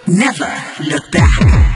Never look back.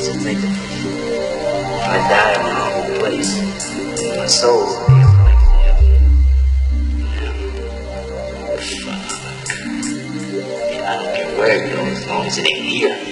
place to think of me. If I die in my own place, my soul will be a place to live. Fuck. Yeah, I don't care where it goes as long as it ain't here.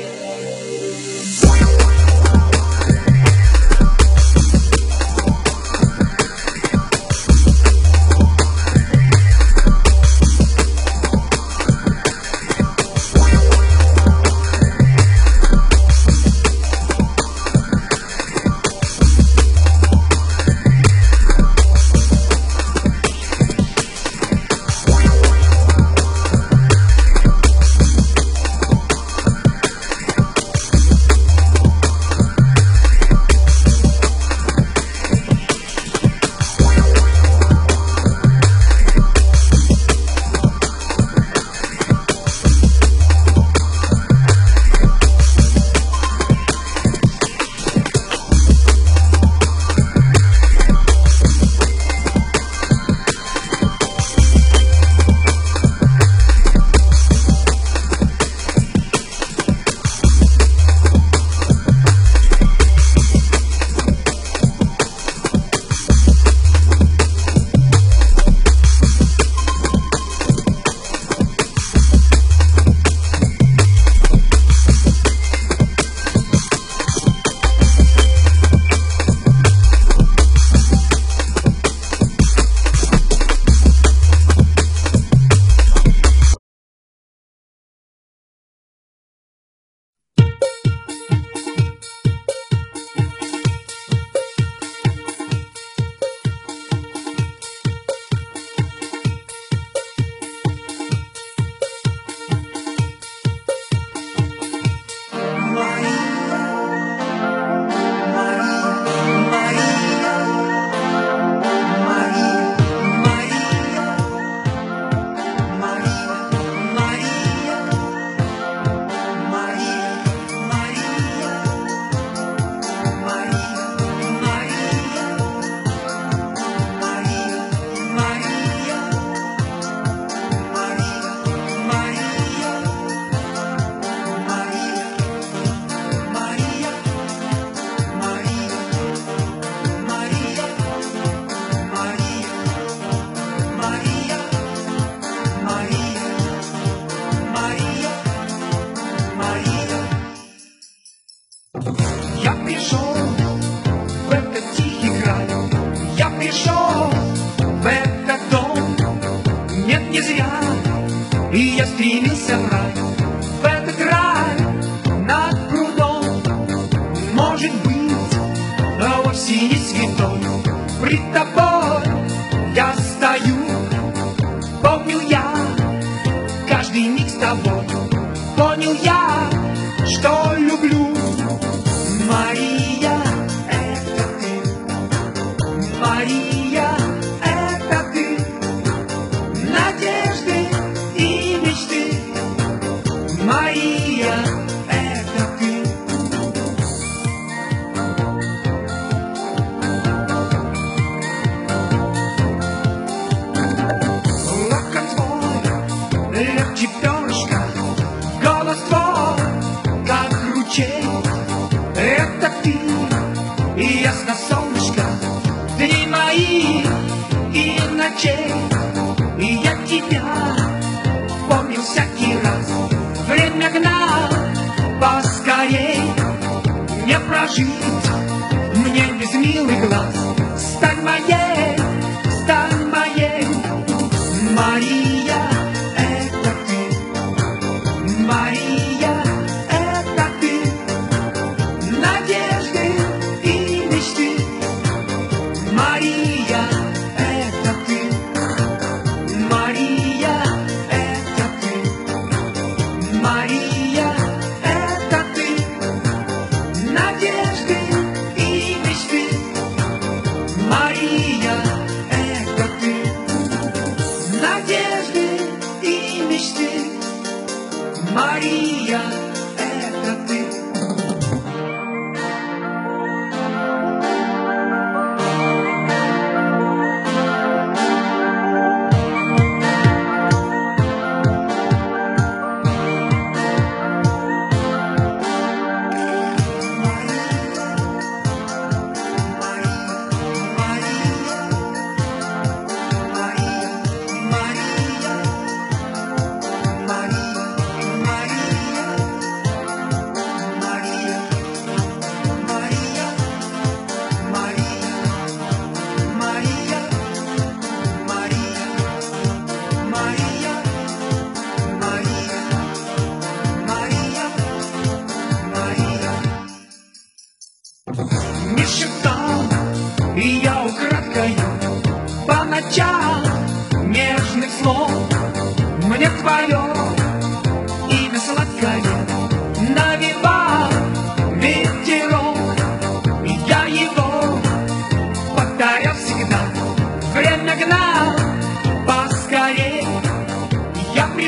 Я пришел в этот тихий край, я пришел в этот дом. Нет, не зря, и я стремился в рай, в этот рай над прудом. Может быть, а вовсе не святой, пред тобой я стою. Помню я каждый миг с тобой, понял я, что люблю. Мария, это ты, Мария, это ты, надежды и мечты. Мария, это ты. Локон твой легче перышка, голос твой как ручей. Это ты, и ясно солнышко, дни мои и ночей. И я тебя помнил всякий раз, время гнал поскорей. Не прожить мне без милых глаз, стань моей, стань моей. Мария, это ты, Мария, это ты, надежды и мечты. Мария, это ты, Мария, это ты, Мария, это ты, надежды и мечты. Мария, это ты, надежды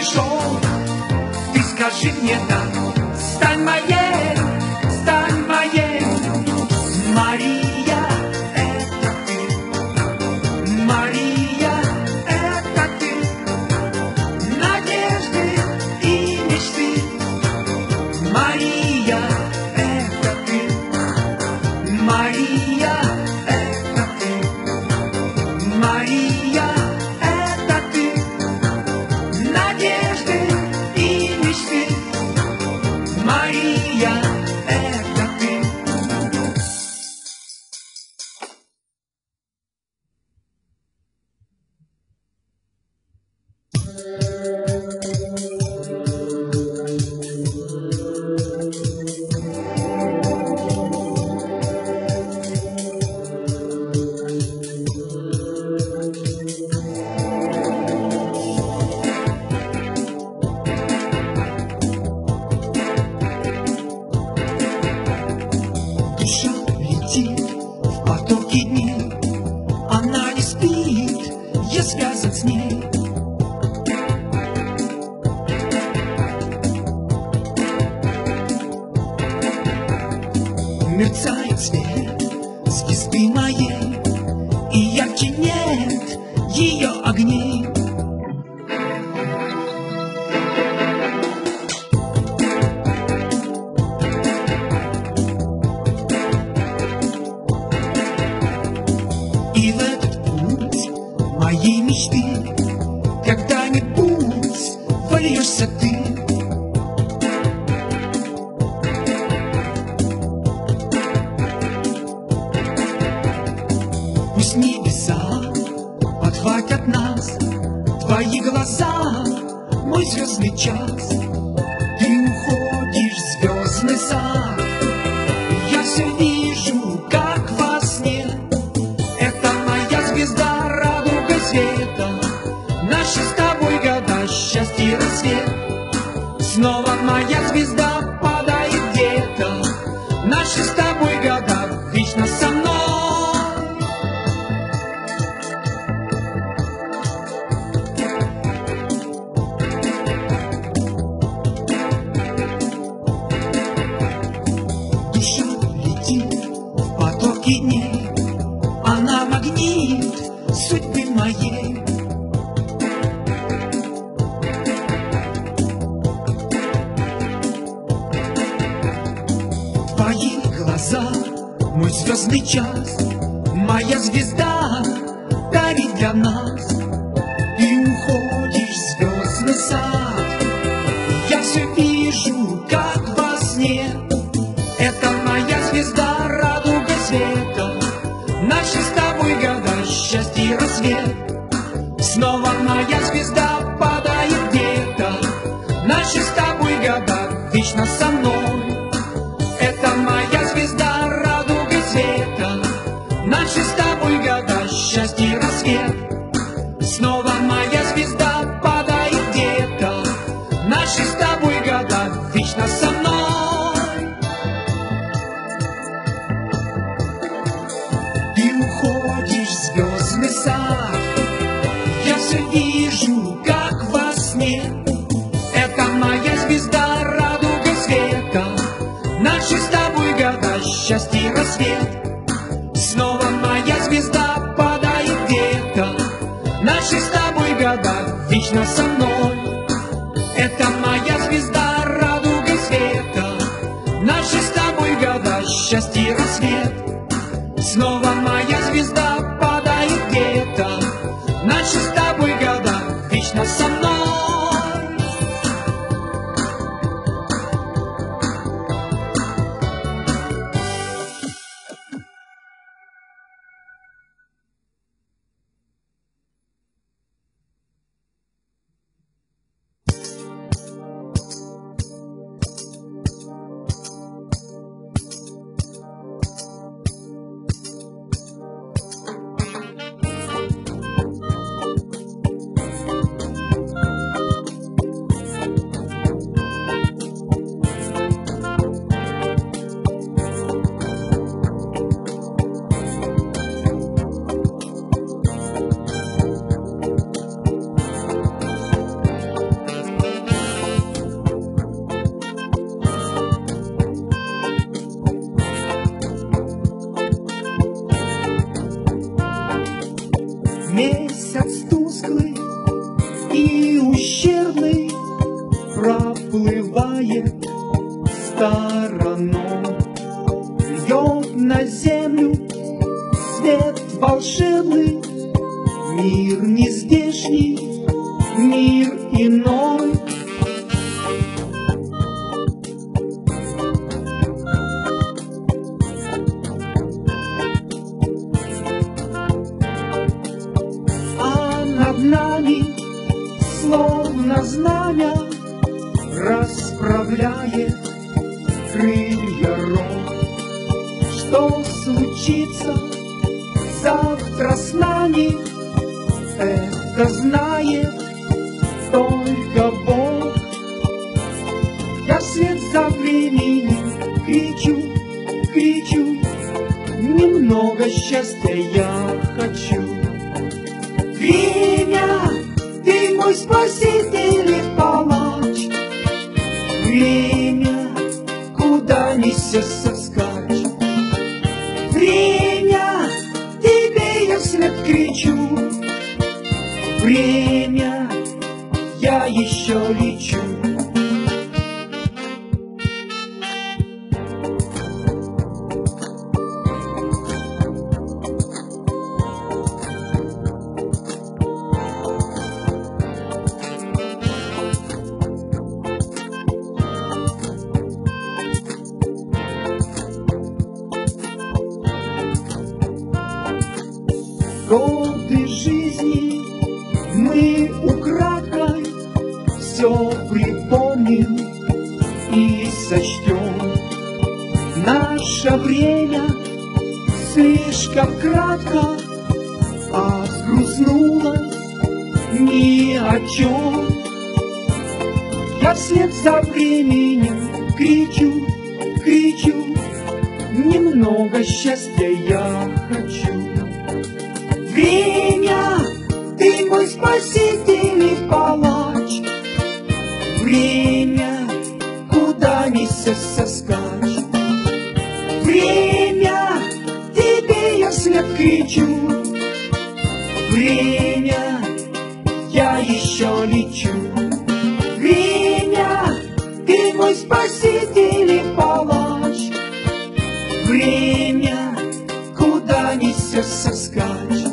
пришел, ты скажи мне да. Стань моей, стань моей, Мария, это ты. Мария, это ты. Надежды и мечты. Мария, это ты. Мария, это ты. Мария, это ты. Надежды и мечты. Мария, это ты. Душа летит в потоке дней, она не спит, я связан с ней. Мерцает свет звезды моей, и ярче нет ее огней. И в этот путь моей мечты когда-нибудь вольешься ты. Пусть небеса подхватят нас, твои глаза, мой звездный час. Ты уходишь в звездный сад, я все вижу, как во сне. Это моя звезда, радуга света, наши с тобой года, счастье и рассвет. Снова моя звезда падает где-то, наши с тобой года, вечно со мной. Душа летит в потоке дней, она магнит судьбы моей. Твои глаза, мой звездный час, моя звезда дарит для нас. Ты уходишь в звездный сад, я все вижу, как во сне. Это моя звезда, радуга света, наши с тобой года, счастье и рассвет. Снова моя звезда падает где-то, наши с тобой года, вечно со мной. Это моя звезда, радуга света, наши с тобой года, счастье и рассвет. Снова моя звезда падает где-то, наши с тобой года, вечно со мной. Ты уходишь в звездный сад, я все вижу, как во сне. Это моя звезда, радуга света, наши с тобой года, счастье и рассвет. Снова моя звезда падает где-то, наши с тобой года, вечно со мной. Это моя звезда, радуга света, наши с тобой года, счастье и рассвет. Снова моя звезда падает где-то, наши с тобой года, вечно со мной. на землю свет волшебный, мир нездешний, мир иной. А над нами, словно знамя, расправляет крылья рок. Что случится завтра с нами, это знает только Бог. Я вслед за временем кричу, кричу, немного счастья я хочу. Время, ты мой спаситель и палач. Время, куда несешься скач. Время, тебе я вслед кричу. Время, я еще лечу. Годы жизни мы украдкой все припомним и сочтем. Наше время слишком кратко, а сгрустнуло ни о чем. Я вслед за временем кричу, кричу, немного счастья я хочу. Время, ты мой спаситель и палач. Время, куда несешься скач. Время, тебе я вслед кричу. Время, я еще лечу. Время, ты мой спаситель и палач. Время, куда несешься скач.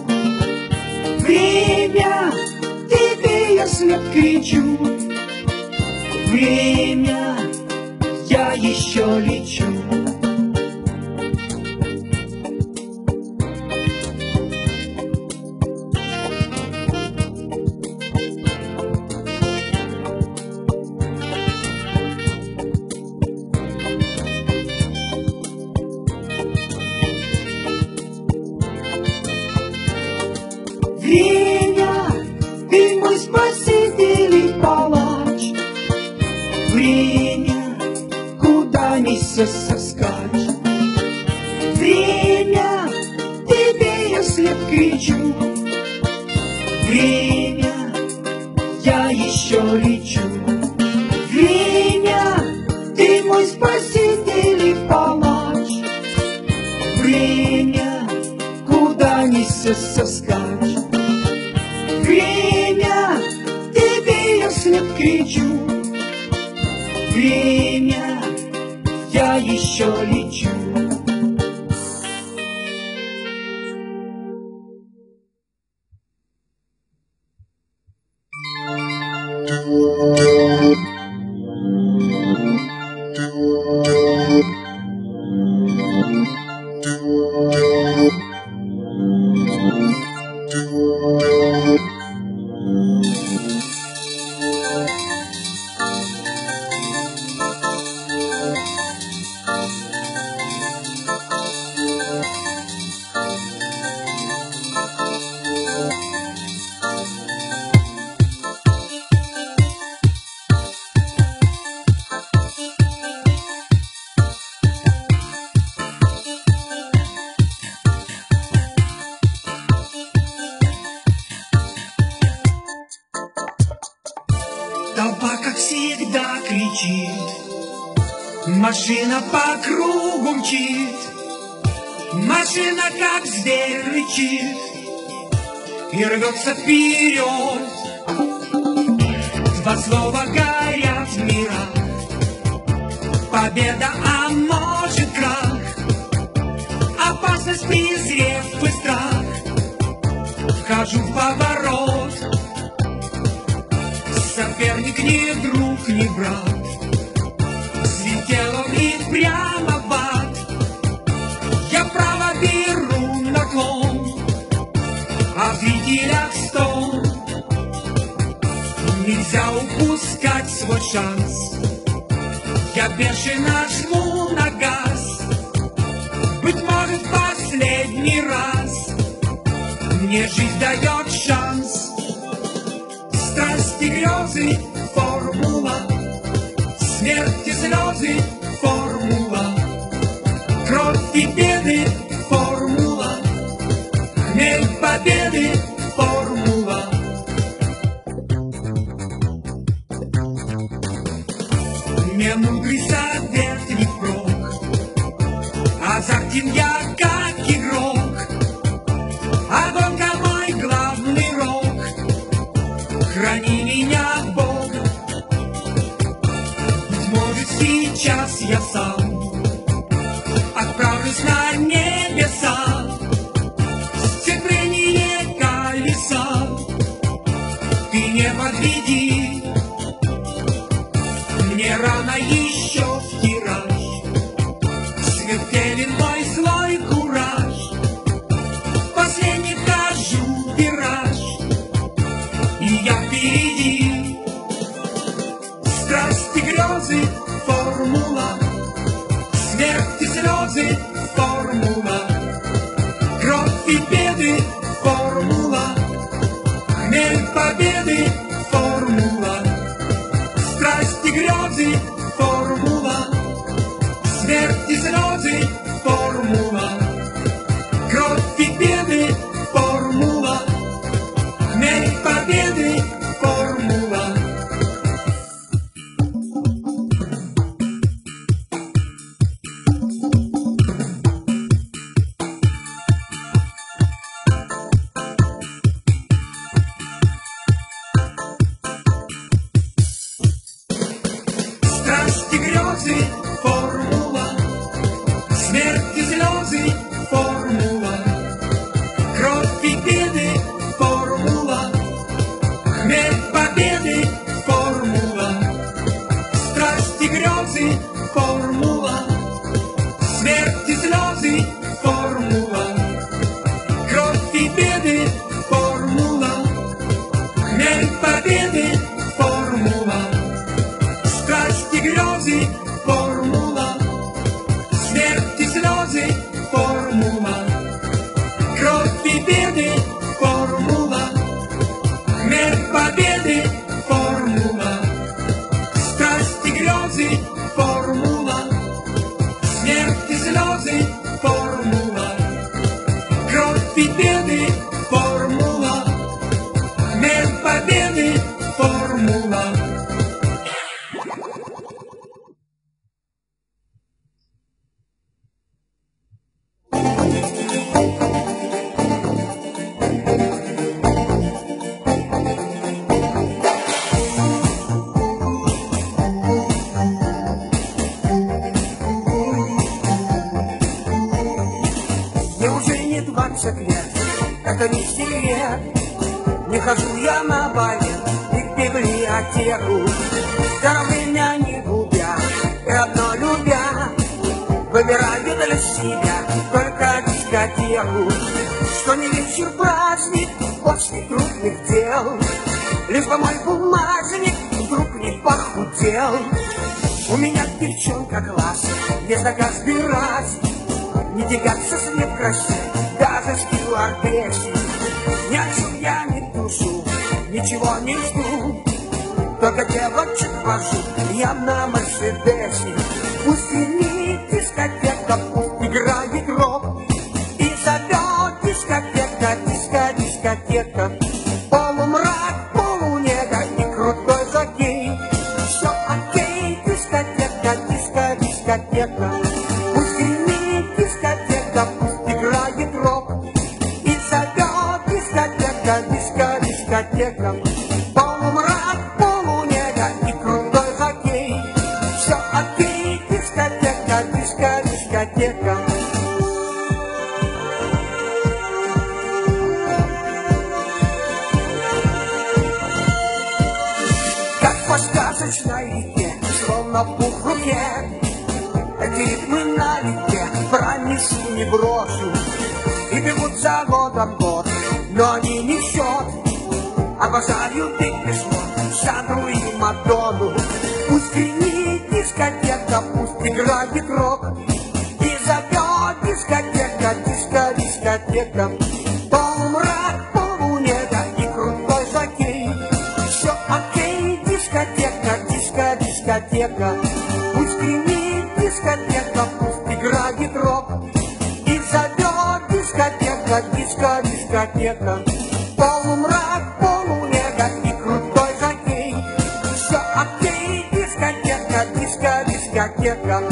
Время, тебе я вслед кричу. Время, я еще лечу. Время, ты мой спаситель и палач. Время, куда несешься скач. Время, тебе я вслед кричу. Время, я еще лечу. Время, ты мой спаситель и палач. Время, куда несешься скач. Время, тебе я вслед кричу. Время, я еще лечу. Толпа, как всегда, кричит, машина по кругу мчит, машина, как зверь, рычит и рвется вперед. Два слова горят в мирах, победа, а может крах, свой шанс. Я бешено жму на газ, быть может, в последний раз. Мне жизнь дает шанс. Страсти, грезы, формула, смерти, слезы, формула, кровь и беды, формула, хмель победы, формула. Мне мудрый совет не впрок, азартен я как игрок, а гонка мой главный рок. Храни меня, Бог. Быть может, сейчас я сам отправлюсь на небеса, сцепление колеса. Ты не подведи, мне рано еще в тираж. Смертелен мой злой кураж, последний хожу вираж, и я впереди. Страсти, грезы, формула, смерти, слезы, формула, кровь и беды, формула, хмель победы, формула. Страсти, грезы, формула, смерти, слезы, формула, кровь и беды, формула, хмель победы, формула. Страсти, грезы, формула, смерти, слезы, формула, кровь и беды, формула, хмель победы, формула. Страсти, грезы, формула, смерти, слезы, формула, кровь и беды, формула, хмель победы, формула. Страсти, грезы, формула, смерти, слезы, формула, кровь и беды, формула, хмель победы, формула. Страсти, грезы, формула, смерти, слезы, формула, кровь и беды, формула, хмель победы, формула. Мне уже не 20 лет, это не секрет. Не хожу я на балет и к библиотеку, старое время не губя и одно любя, выбираю для себя только дискотеку. Что не вечер праздник после трудных дел, лишь бы мой бумажник вдруг не похудел. У меня девчонка класс, есть на каждый раз, не тягаться с ней в красе, даже стюардессе. Ни о чем я не тушу, ничего не жду, только девочек вожу я на Мерседесе. Пусть не дискотека, пусть играет рок, и зовет дискотека, дискотека. Полумрак, полунега и крутой жокей, все окей, дискотека, дискотека. Пусть гремит дискотека, пусть играет рок, и зовет дискотека, дискотека. Полумрак, полунега и крутой хоккей, все окей, дискотека, дискотека. Как по сказочной реке, словно пух в руке, эти ритмы на реке пронесу, не брошу. И бегут за годом год, но они не в счет. Обожаю ты пешком, Сандру и Мадонну. Пусть гремит дискотека, пусть играет рок, и зовет дискотека, дискотека. Полумрак, полунега и крутой жокей. Все окей, дискотека, дискотека. Пусть гремит дискотека, пусть играет рок, и зовет дискотека, дискотека. Полумрак, полунега и крутой жокей. Все окей, дискотека, дискотека.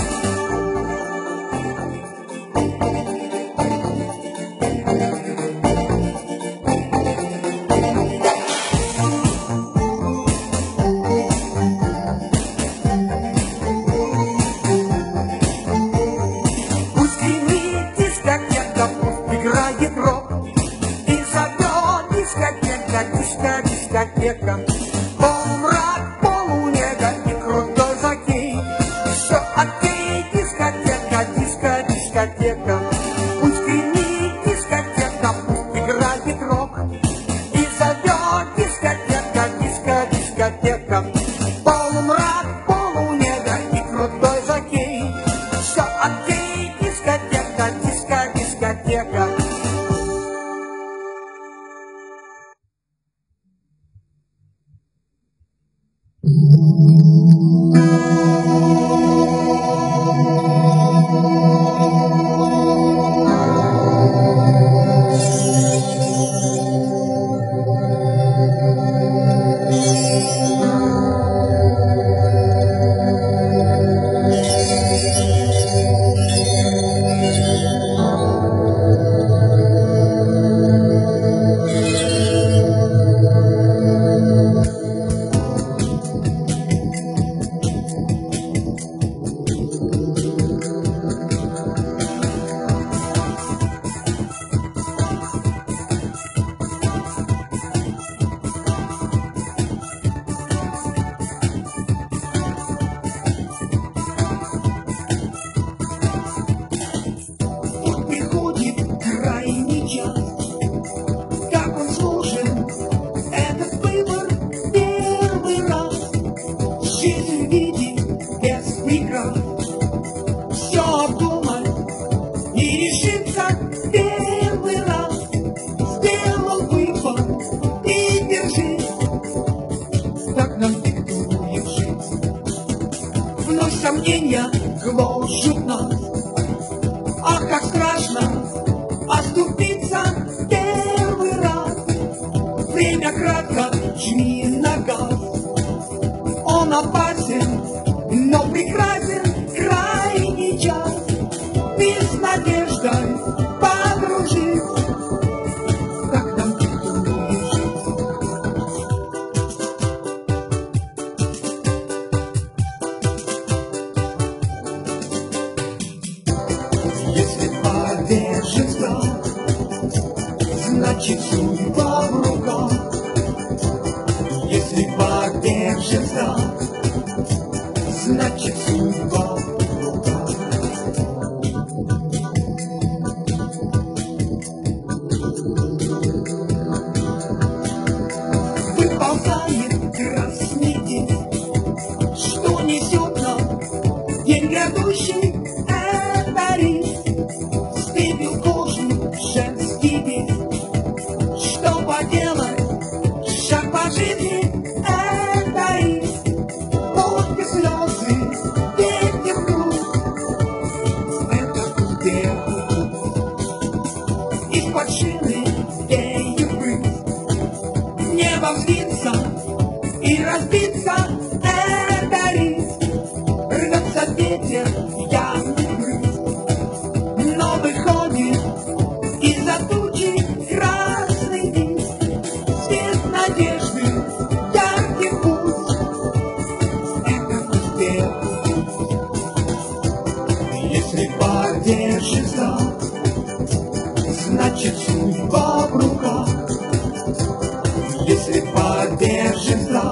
Пусть гремит дискотека, пусть играет рок, и зовет дискотека, дискотека. Полумрак, полунега и крутой жокей. Все окей, дискотека, дискотека. Пусть гремит дискотека, пусть играет рок, и зовет дискотека, дискотека. Полумрак, полунега и крутой жокей. Все окей, дискотека, дискотека. Приходит крайний час, как он сложен, этот выбор первый раз. Жизнь видит без преград, все обдумать и решиться первый раз. Сделал выбор и держись, так нам диктует жизнь. Вновь сомнения гложут нас. Ах, как страшно оступиться первый раз. Время кратко, жми на газ. Он опасен, но прекрасен крайний час. Ты с надеждой подружись, так нам диктует жизнь. Если подержится, значит судьба в руках. Если подержится, значит судьба в руках. Выползает красный день, что несет нам день грядущий. Стыбил кожу женский вид. Что поделать, шаг по жизни это риск. Только слезы, ветер груз, это успех. Из-под шины веет брызг. Небо взвиться и разбиться это риск. Рвется ветер, явный брызг. Но выходит из-за тучи красный диск. Свет надежды, яркий путь, это успех. Если подержится, значит судьба в руках. Если подержится,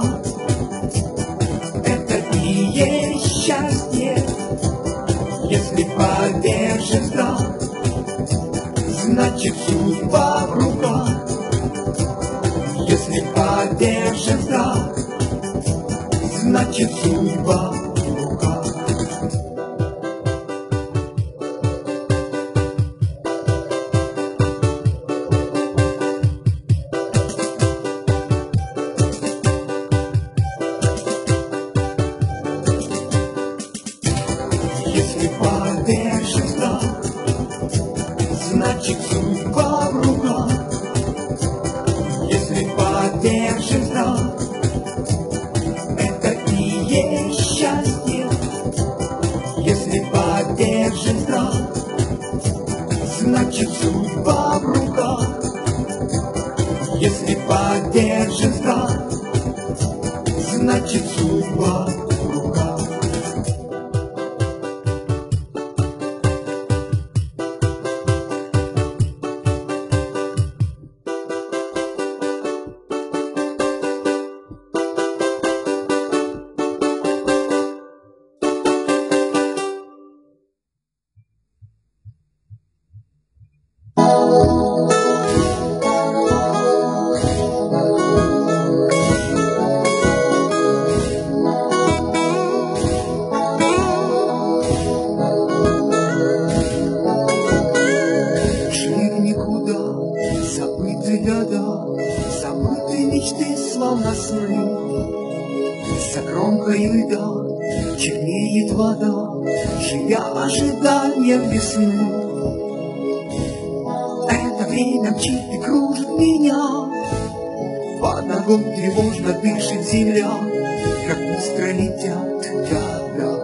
это и есть счастье. Если подержится, значит судьба в руках. Если подержится, значит судьба в руках. Если подержишь вдох, значит судьба в руках. Если подержишь вдох, это и есть счастье. Если подержишь вдох, значит судьба в руках. Если подержишь вдох, значит судьба в руках. Забыты года, забыты мечты, словно сны. За кромкой льда чернеет вода, живя ожиданием весны. Это время мчит и кружит меня, под ногой тревожно дышит земля, как быстро летят года.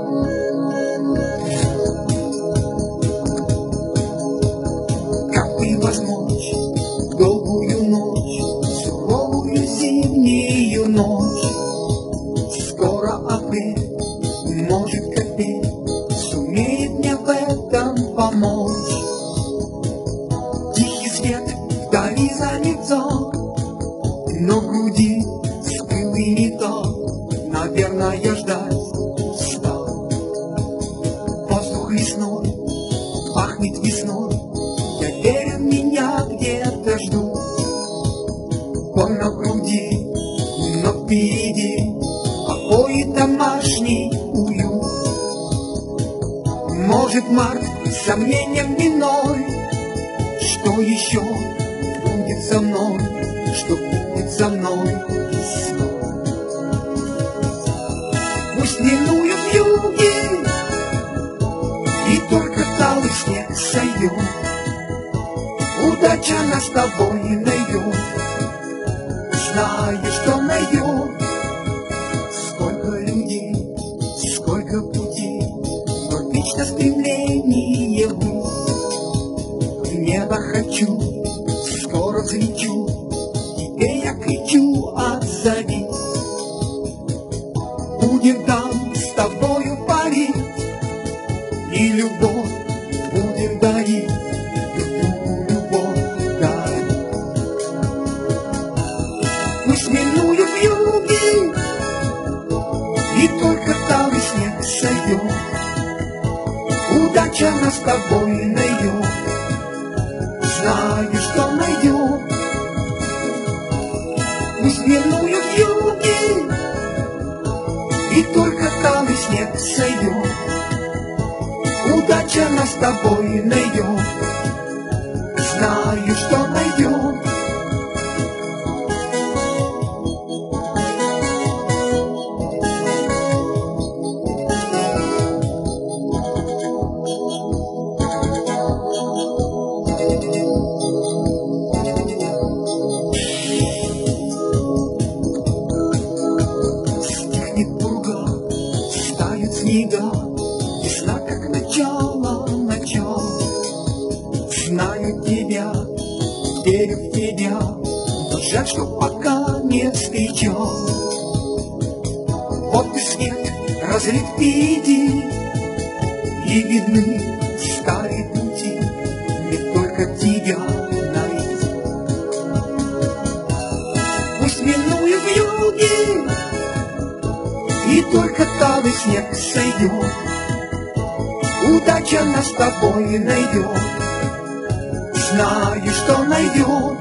Как бы возможно долгую ночь, суровую зимнюю ночь. Скоро апрель, может капель сумеет мне в этом помочь. Тихий свет вдали залетал, но в груди стылый металл, наверное, ждать устал. Воздух лесной пахнет весной, я верю, меня где-то ждут. Боль на груди, но впереди покой и домашний уют. Может, март сомнением миной, что еще будет со мной, что будет со мной весной. Пусть минуют юги, и только талый снег сойдет. Удача нас с тобой найдет, знаю, что найдет. Сколько людей, сколько путей, но вечно стремление ввысь. В небо хочу, скоро взлечу, тебе я кричу, отзовись. Будем там с тобою парить, и любовь будем дарить. Пусть минуют юги, и только талый снег сойдет. Удача нас с тобой найдет, знаю, что найдет. Пусть минуют юги, и только талый снег сойдет. Удача нас с тобой найдет, знаю, что найдет. Стихнет пурга, стают снега, весна как начало, начало. Знаю тебя, верю в тебя, но жаль, что пока не встречал. Вот и свет разлит впереди, и видны старые пути, не только тебя найти. Пусть минуют юги, и только талый снег сойдет. Удача нас с тобой найдет, знаю, что найдет.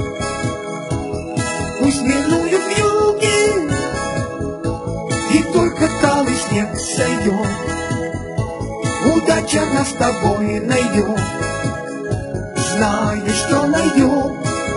Пусть минуют юги, и только не сойдет. Удача нас с тобой найдет, знаешь, что найдет.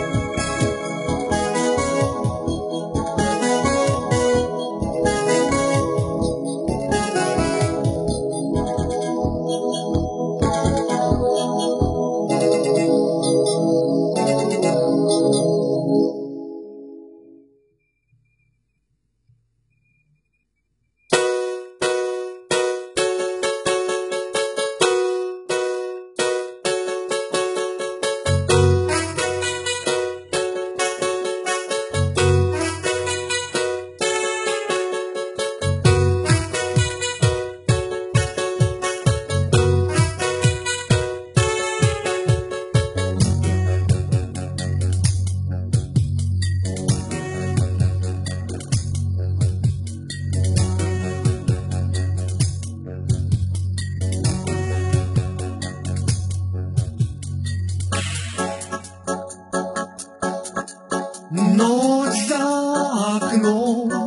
Ночь за окном,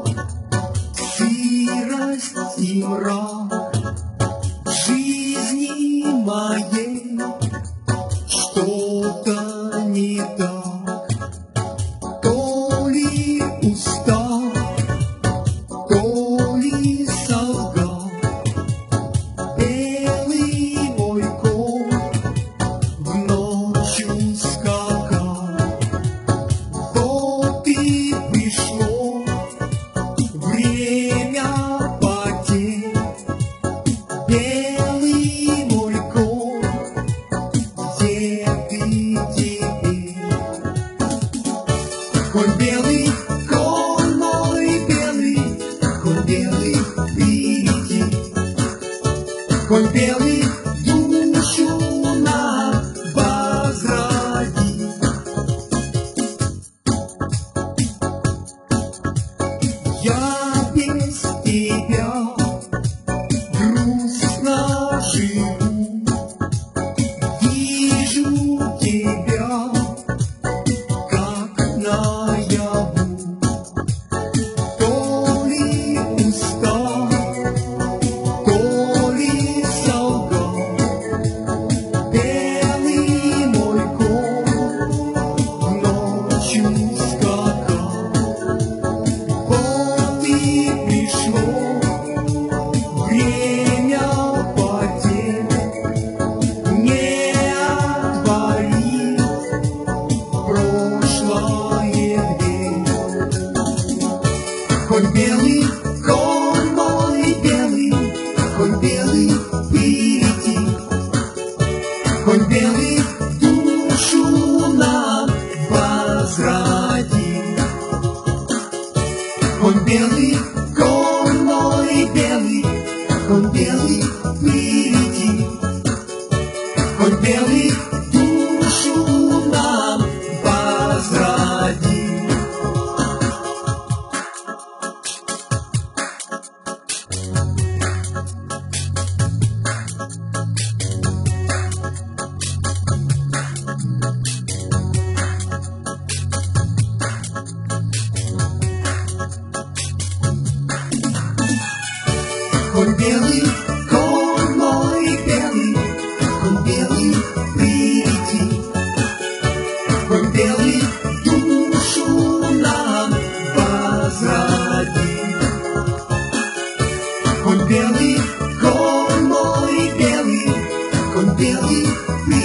сырость и мрак жизни моей, что-то не так. То ли устал, то ли солгал белый мой конь, в ночью скакал. Вот и пришло время потеть, белый мой конь, где ты теперь? Конь белый, конь мой белый, конь белый, впереди. Конь белый, душу нам возроди. Я без тебя грустно живу, вижу тебя, как наяву. То ли устал, то ли солгал белый мой конь, ночью скакал. Вот и пришло время потеть, не отворить прошлое дверь. Конь белый, конь мой белый, конь белый, впереди. Конь белый, душу нам возроди. Конь белый, конь мой белый, конь белый, впереди. Конь белый, душу нам возроди. Конь белый, конь мой белый, конь белый, впереди. Конь белый, душу нам возроди. Конь белый, конь мой белый, конь белый, впереди.